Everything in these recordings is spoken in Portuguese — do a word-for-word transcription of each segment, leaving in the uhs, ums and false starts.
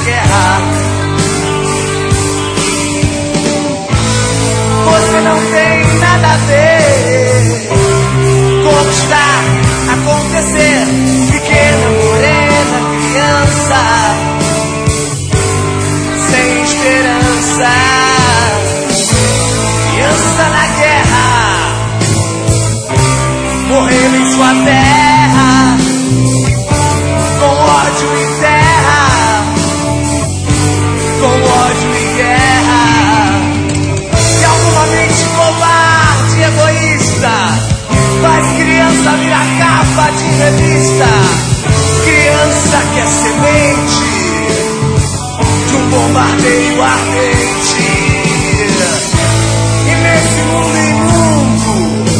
guerra. Você não tem nada a ver. Conquistar, acontecer, pequena, morena, criança, sem esperança. Criança na guerra, morrendo em sua terra, com ódio em terra, com ódio em guerra. E alguma mente covarde, egoísta, faz criança virar capa de revista. Criança que é semente de um bombardeio ardente. E nesse mundo imundo,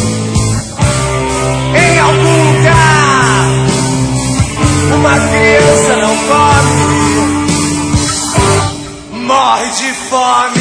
em algum lugar, uma criança não come, morre de fome.